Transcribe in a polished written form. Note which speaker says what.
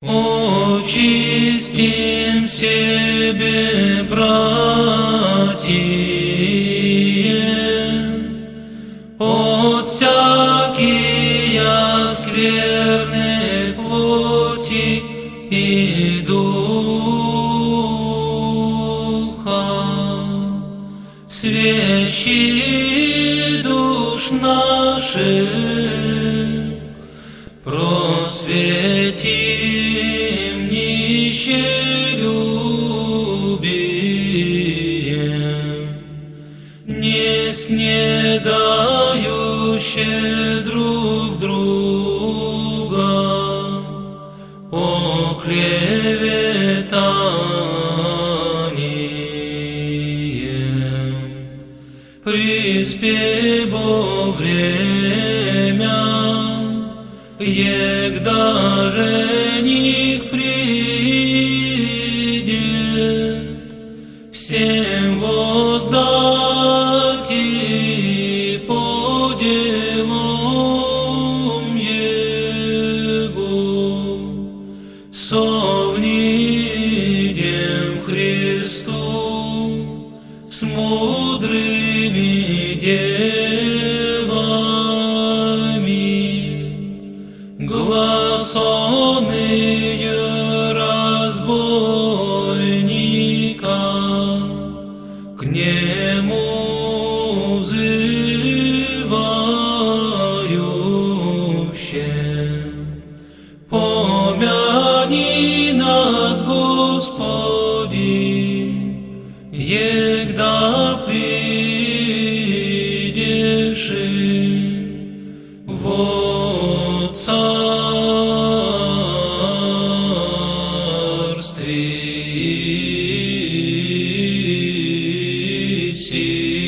Speaker 1: Очистим себе, братья, от всякия скверны плоти и духа, свящи душ наших, просветим нищелюбием, не снедающие друг друга, оклеветанием. Приспей бо время, егда жених придет, всем воздать и по делам его, совнидем Христу с мудрыми девами, гласоные разбойника, к нему взывающие. Помяни нас, Господи, егда придешь во царстве си.